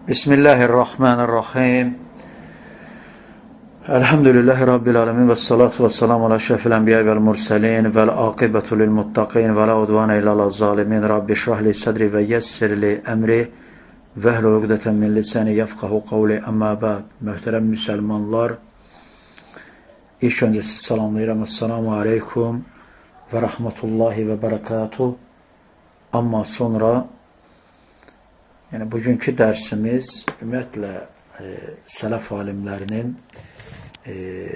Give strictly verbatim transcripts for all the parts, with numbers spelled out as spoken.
Bismillahirrahmanirrahim. Elhamdülillahi Rabbil alemin və salatu və salamu ala şərəfil ənbiya vəl mursəlin vəl aqibətu lil muttaqin və la udvana illə ala zalimin. Rabbi şrah li sadri və yessir li əmri və hlul uqdətən min lisani yafqahu qavli. Əmmə bəd. Möhtərəm müsəlmanlar, ilk öncəsi salamlayıram. Esselamu aleykum və rəhmətullahi və bərəkatuh. Amma sonra yəni bugünkü dərsimiz ümumiyyətlə e, sələf alimlərinin e,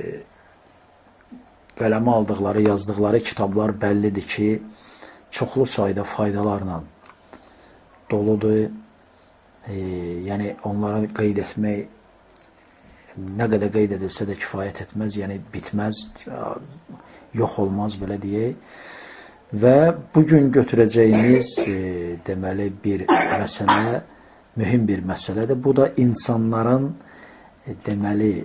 qələmə aldıqları, yazdıqları kitablar bəllidir ki, çoxlu sayda faydalarla doludur. E, yəni onları qeyd etmək nə qədər qeyd edilsə də kifayət etməz, yəni bitməz, yox olmaz, belə deyək. Və bugün götürəcəyimiz e, deməli bir məsələ, mühüm bir məsələdir. Bu da insanların e, deməli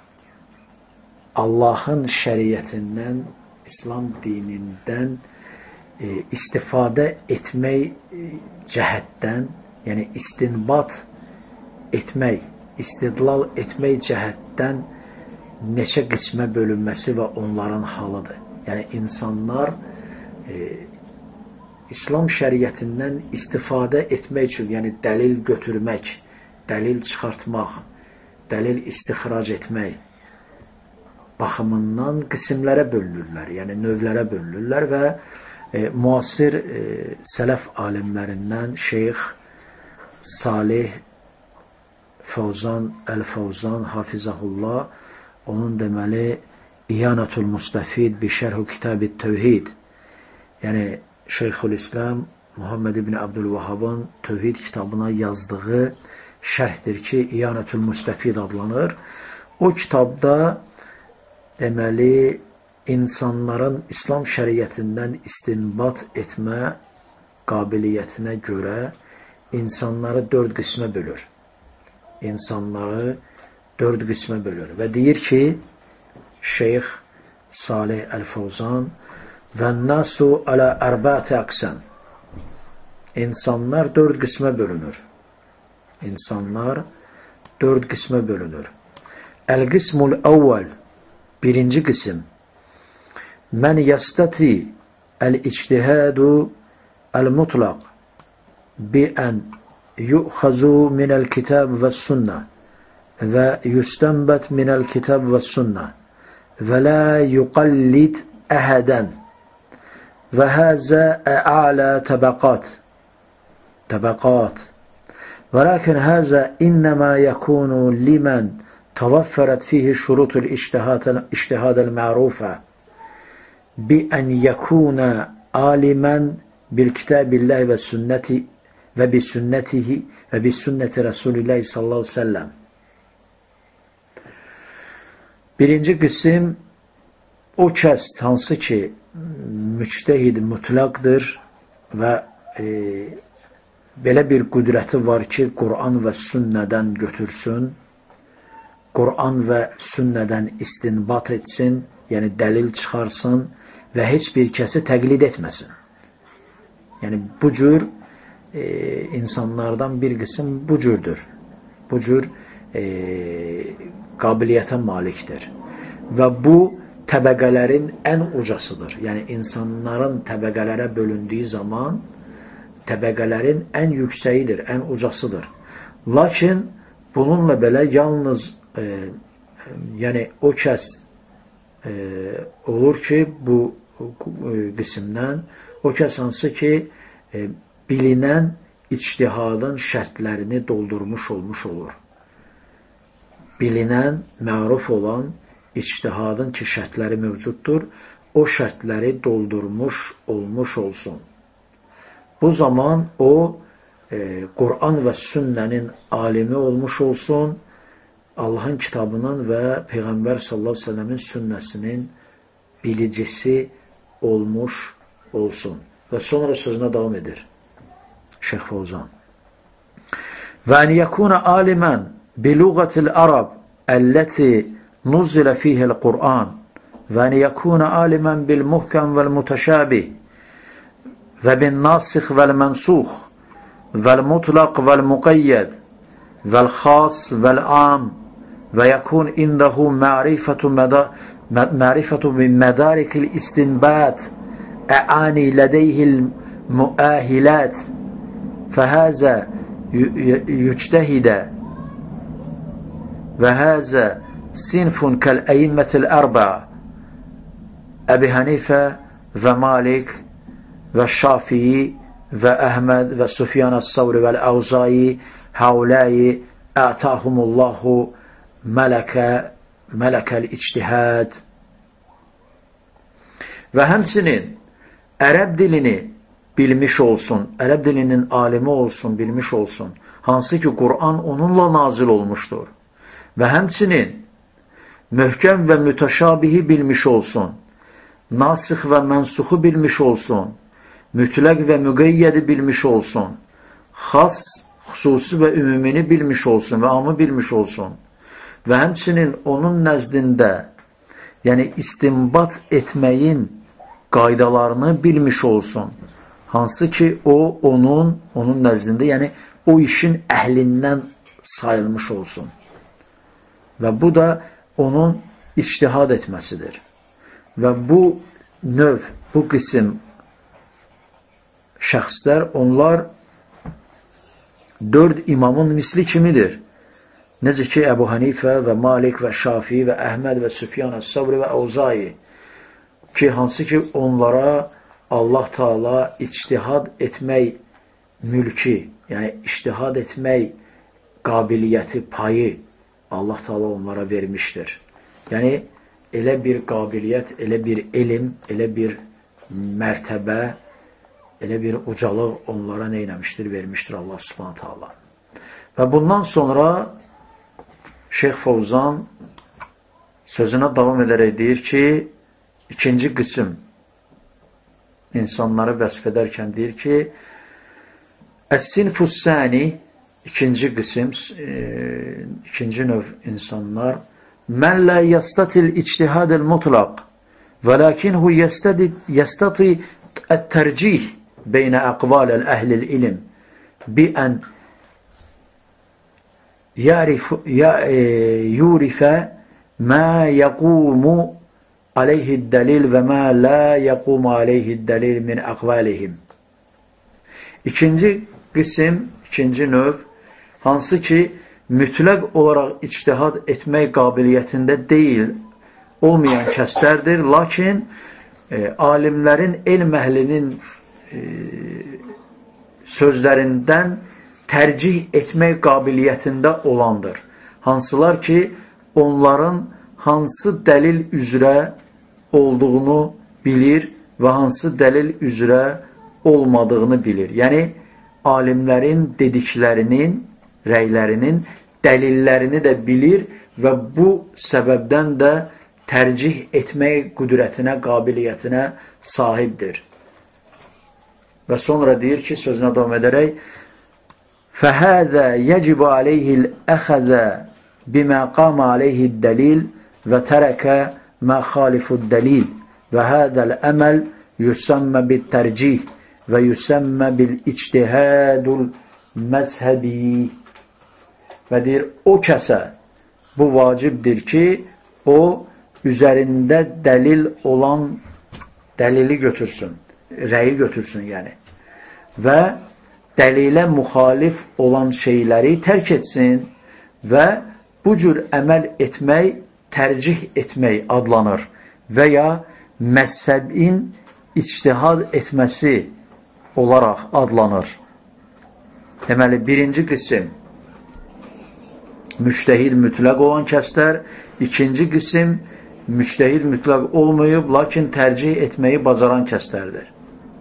Allahın şəriətindən, İslam dinindən e, istifadə etmək e, cəhətdən, yəni istinbat etmək, istidlal etmək cəhətdən neçə qismə bölünməsi və onların halıdır. Yəni insanlar E, İslam şəriətindən istifadə etmək üçün, yəni dəlil götürmək, dəlil çıxartmaq, dəlil istixrac etmək baxımından qismlərə bölünürlər, yəni növlərə bölünürlər və e, müasir e, sələf alimlərindən Şeyx Salih Fəvzan Əl-Fəvzan Hafizəhullah, onun deməli İyanatul Mustafid bi Şərh Kitab-ı Təvhid, yəni Şeyxülislam Muhammed ibn Abdülvahhabın Tövhid kitabına yazdığı şərhdir ki, İyanətül Müstəfid adlanır. O kitabda deməli insanların İslam şəriətindən istinbat etmə qabiliyyətinə görə insanları dörd qismə bölür. İnsanları dörd qismə bölür və deyir ki, Şeyx Salih Əl-Fəvzan və nasu alə ərbəti əqsən. İnsanlar dörd qismə bölünür. İnsanlar dörd qismə bölünür. Əl-qismul əvvəl, birinci qism. Mən yəstəti əl-ictihədu əl-mutlaq bi ən yuxazu minəl kitab və sünnə və yüstənbət minəl kitab və sünnə və lə yuqallid əhədən. وهذا أعلى طبقات طبقات ولكن هذا إنما يكون لمن توفرت فيه شروط الاجتهاد المعروفة بأن يكون عالما بالكتاب الله والسنة وبسنته وبسنة رسول الله صلى الله عليه وسلم. Birinci qism o kəs hansı ki müctəhid mütləqdir və e, belə bir qüdrəti var ki, Quran və sünnədən götürsün, Quran və sünnədən istinbat etsin, yəni dəlil çıxarsın və heç bir kəsi təqlid etməsin. Yəni bu cür e, insanlardan bir qism bu cürdür. Bu cür e, qabiliyyətə malikdir. Və bu təbəqələrin ən ucasıdır. Yəni, insanların təbəqələrə bölündüyü zaman təbəqələrin ən yüksəyidir, ən ucasıdır. Lakin bununla belə yalnız e, yəni o kəs e, olur ki, bu e, qismdən o kəs hansı ki, e, bilinən ictihadın şərtlərini doldurmuş olmuş olur. Bilinən, məruf olan İctihadın ki şərtləri mövcuddur, o şərtləri doldurmuş olmuş olsun. Bu zaman o e, Quran və sünnənin alimi olmuş olsun, Allahın kitabının və Peyğəmbər sallallahu əleyhi və səlləmin sünnəsinin bilicisi olmuş olsun. Və sonra sözünə davam edir Şeyx Fəvzan. Və ən yəkuna alimən bi lüğətil ərəb əlləti نزل فيه القرآن وأن يكون عالما بالمحكم والمتشابه وبالناسخ والمنسوخ والمطلق والمقيد والخاص والعام ويكون عنده معرفة معرفة بمدارك الاستنباط أعني لديه المؤهلات فهذا يجتهد وهذا صنف كالأئمة الأربعة أبي حنيفة ومالك والشافعي وأحمد وسفيان الثوري والأوزاعي هؤلاء أعطاهم الله ملك ملك الاجtihad. Və həmçinin ərəb dilini bilmiş olsun, ərəb dilinin alimi olsun, bilmiş olsun, hansı ki Qur'an onunla nazil olmuşdur. Və həmçinin möhkəm və mütəşabihi bilmiş olsun, nasix və mənsuxu bilmiş olsun, mütləq və müqeyyədi bilmiş olsun, xas, xüsusi və ümumini bilmiş olsun və amı bilmiş olsun. Və həmçinin onun nəzdində, yəni istinbat etməyin qaydalarını bilmiş olsun. Hansı ki o onun, onun nəzdində, yəni o işin əhlindən sayılmış olsun. Və bu da onun ictihad etməsidir. Və bu növ, bu qism şəxslər, onlar dörd imamın misli kimidir. Necə ki, Əbu Hanifə və Malik və Şafi və Əhməd və Süfyan Əs-Savri və Əvzai ki, hansı ki, onlara Allah Taala ictihad etmək mülki, yəni ictihad etmək qabiliyyəti, payı Allah Taala onlara vermişdir. Yəni, elə bir qabiliyyət, elə bir elm, elə bir mərtəbə, elə bir ucalıq onlara neynəmişdir, vermişdir Allah Subhanahu Taala. Və bundan sonra Şeyx Fovzan sözünə davam edərək deyir ki, ikinci qism insanları vəsf edərkən deyir ki, Əs-sinfus sani, ikinci qism, e, ikinci növ insanlar, mən lə yəstatil ictihadil mutlaq və lakinhu yəstati ət-tərcih beynə əqvaləl əhlil ilim bi ən يعرف يورف ما يقوم عليه الدليل وما لا يقوم عليه الدليل من أقوالهم. İkinci qism, ikinci növ, hansı ki mütləq olaraq ictihad etmək qabiliyyətində deyil, olmayan kəslərdir, lakin e, alimlərin, elm əhlinin e, sözlərindən tərcih etmək qabiliyyətində olandır. Hansılar ki, onların hansı dəlil üzrə olduğunu bilir və hansı dəlil üzrə olmadığını bilir. Yəni, alimlərin dediklərinin, rəylərinin dəlillərini də bilir və bu səbəbdən də tərcih etmək qüdrətinə, qabiliyyətinə sahibdir. Və sonra deyir ki, sözünə davam edərək, فَهَذَا يَجِبُ عَلَيْهِ الْأَخَذَ بِمَا قَامَ عَلَيْهِ الدَّلِيلِ وَتَرَكَ مَا خَالِفُ الدَّلِيلِ وَهَذَا الْأَمَلْ يُسَمَّ بِالتَّرْجِيهِ وَيُسَمَّ بِالْاِجْتِهَادُ الْمَزْهَبِي. Və deyir, o kəsə bu vacibdir ki, o üzərində dəlil olan dəlili götürsün, rəyi götürsün yəni. Və dəlilə müxalif olan şeyləri tərk etsin və bu cür əməl etmək, tərcih etmək adlanır və ya məzhəbin ictihad etməsi olaraq adlanır. Deməli, birinci qism müctəhid mütləq olan kəslər, ikinci qism müctəhid mütləq olmayıb, lakin tərcih etməyi bacaran kəslərdir.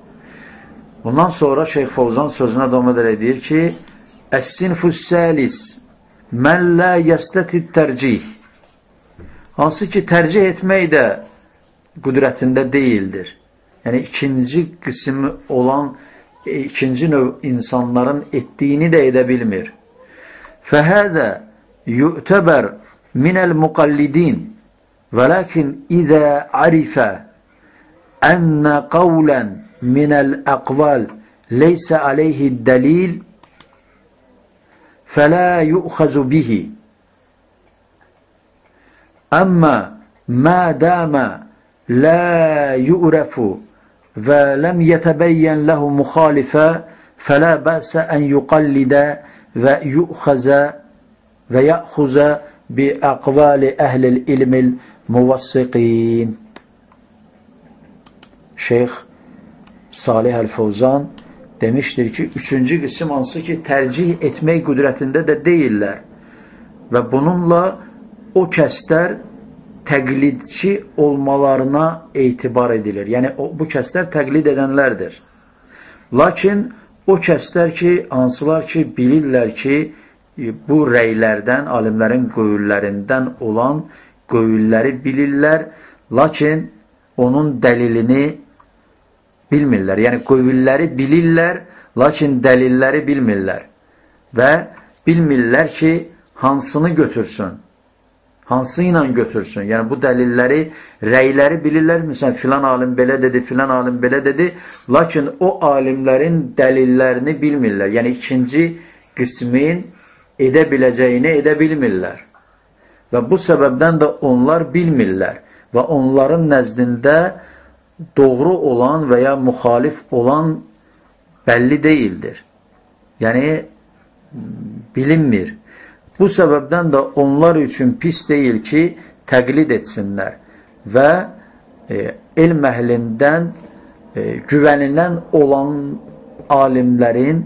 Bundan sonra Şeyx Fovzan sözünə davam edərək deyir ki, Əs-sinfus səlis mən lə yəstətid tərcih, hansı ki tərcih etmək də qüdrətində deyildir. Yəni ikinci qismi olan, ikinci növ insanların etdiyini də edə bilmir. Fəhədə yu'təbər minəl muqallidin və lakin izə arifə ənnə qavlən من الأقوال ليس عليه الدليل فَلَا يُؤْخَزُ بِهِ أَمَّا مَا دَامَ لَا يُؤْرَفُ وَلَمْ يَتَبَيَّنْ لَهُ مُخَالِفًا فَلَا بَأْسَ أَنْ يُقَلِّدَ وَيُؤْخَزَ وَيَأْخُزَ بِأَقْوَالِ أَهْلِ الْإِلْمِ الْمُوَسِّقِينَ. Şeyh Salih Əl-Fəvzan demiştir ki, üçüncü qism hansı ki, tərcih etmək qüdrətində də deyirlər və bununla o kəslər təqlidçi olmalarına etibar edilir. Yəni, o, bu kəslər təqlid edənlərdir. Lakin o kəslər ki, hansılar ki, bilirlər ki, bu rəylərdən, alimlərin qövüllərindən olan qövülləri bilirlər, lakin onun dəlilini bilmirlər. Yəni, qövülləri bilirlər, lakin dəlilləri bilmirlər və bilmirlər ki, hansını götürsün, hansı ilə götürsün. Yəni, bu dəlilləri, rəyləri bilirlər. Məsələn, filan alim belə dedi, filan alim belə dedi, lakin o alimlərin dəlillərini bilmirlər. Yəni, ikinci qismin edə biləcəyini edə bilmirlər. Və bu səbəbdən də onlar bilmirlər və onların nəzdində doğru olan və ya müxalif olan bəlli deyildir. Yəni, bilinmir. Bu səbəbdən də onlar üçün pis deyil ki, təqlid etsinlər və e, elm əhlindən e, güvənilən olan alimlərin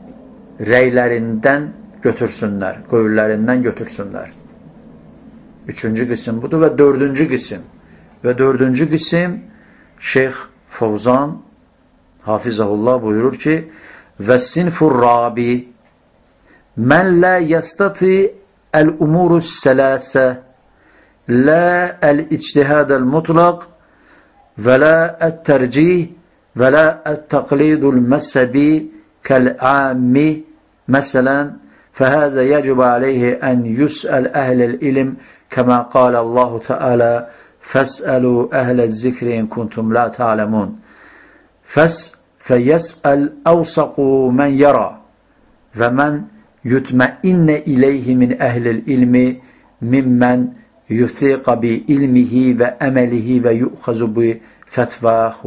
rəylərindən götürsünlər, qövüllərindən götürsünlər. Üçüncü qism budur və dördüncü qism. Və dördüncü qism Şeyx Fəvzan Hafizəhullah buyurur ki, və sinfur rabi mən lə yəstati əl-umurus sələsə lə əl-ictihadəl mutlaq və lə ət-tərcih və lə ət-təqlidul məzhəbi kəl-əmmi məsələn fəhəzə yəcib aleyhi ən yusəl əhləl ilim kəmə qalə Allahu Teala فَاسْأَلُوا أَهْلَ الذِّكْرِ إِنْ كُنْتُمْ لَا تَعْلَمُونَ فَيَسْأَلْ أَوْسَقُ مَنْ يَرَى وَمَنْ يُتْمَئِنَّ إِلَيْهِ مِنْ أَهْلِ الْإِلْمِ مِمَّنْ يُثِيقَ بِإِلْمِهِ وَأَمَلِهِ وَيُؤْخَزُ بِفَتْوَاهُ.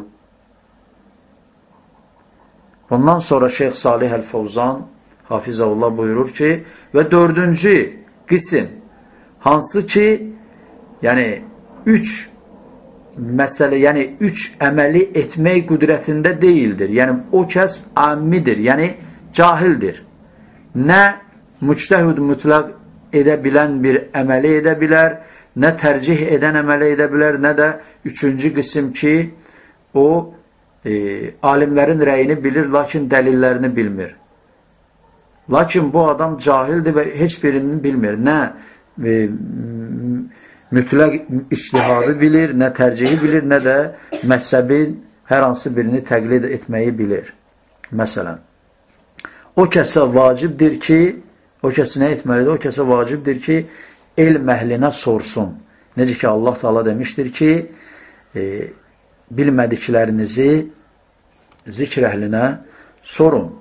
Bundan sonra Şeyh Salih Əl-Fəvzan Hafizəhullah buyurur ki, və dördüncü qism hansı ki, yəni üç məsələ, yəni üç əməli etmək qüdrətində deyildir. Yəni, o kəs ammidir, yəni cahildir. Nə müctəhid mütləq edə bilən bir əməli edə bilər, nə tərcih edən əməli edə bilər, nə də üçüncü qism ki, o e, alimlərin rəyini bilir, lakin dəlillərini bilmir. Lakin bu adam cahildir və heç birini bilmir. Nə e, mütləq ictihadı bilir, nə tərcihi bilir, nə də məzhəbin hər hansı birini təqlid etməyi bilir. Məsələn, o kəsə vacibdir ki, o kəsə nə etməlidir? O kəsə vacibdir ki, elm əhlinə sorsun. Necə ki, Allah Teala demişdir ki, e, bilmədiklərinizi zikr əhlinə sorun.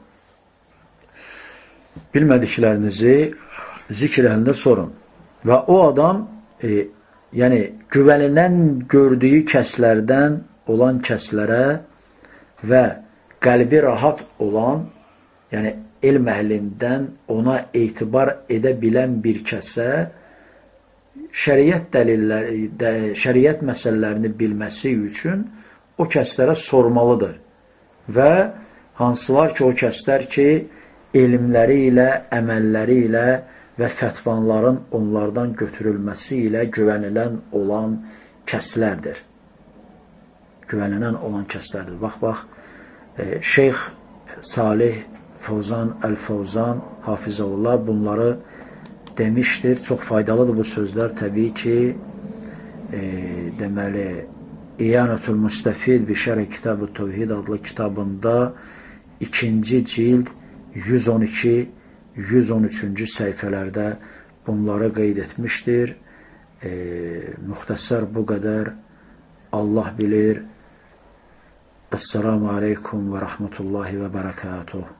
Bilmədiklərinizi zikr əhlinə sorun. Və o adam e, yəni güvənilən gördüyü kəslərdən olan kəslərə və qəlbi rahat olan, yəni elm əhlindən ona etibar edə bilən bir kəsə şəriət dəlilləri, də, şəriət məsələlərini bilməsi üçün o kəslərə sormalıdır. Və hansılar ki, o kəslər ki, elmləri ilə, əməlləri ilə və fətvanların onlardan götürülməsi ilə güvənilən olan kəslərdir. Güvənilən olan kəslərdir. Bax, bax, e, Şeyx Salih Fəvzan Əl-Fəvzan Hafizəhullah bunları demişdir. Çox faydalıdır bu sözlər. Təbii ki, e, deməli, İyanətül Müstəfid bi Şərh Kitab-ı Tevhid adlı kitabında ikinci cild yüz on iki yüz on üçüncü səhifələrdə bunları qeyd etmişdir. E, müxtəsər bu qədər. Allah bilir. Esselamu aleykum və rəhmətullahi və bərəkatuhu.